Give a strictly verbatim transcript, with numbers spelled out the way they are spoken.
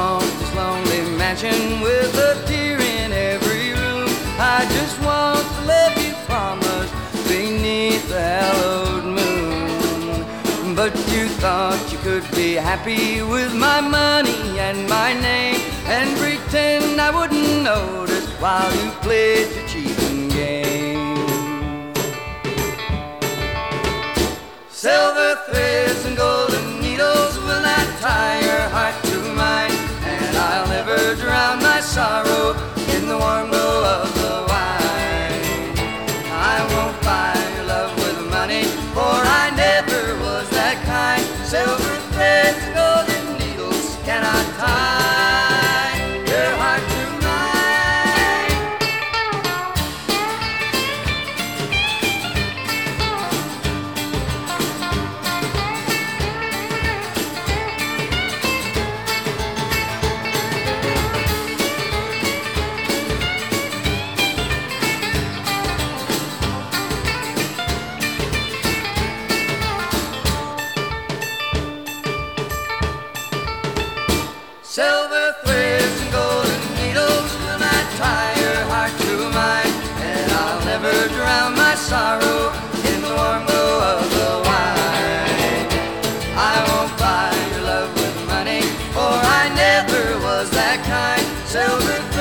want this lonely mansion with a tear in every room. I just want the love you promised beneath the hallowed moon. But you thought you could be happy with my money and my name, and pretend I wouldn't notice while you played your cheating game. Silver threads and golden needles will not tie your heart to mine, and I'll never drown my sorrow in the warm glow of the wine. I won't buy your love with money, for I never was that kind. Silver threads and golden needles cannot tie your heart to mine. Silver threads and golden needles will not tie your heart to mine, and I'll never drown my sorrow in the warm glow of the wine. I won't buy your love with money, for I never was that kind. Silver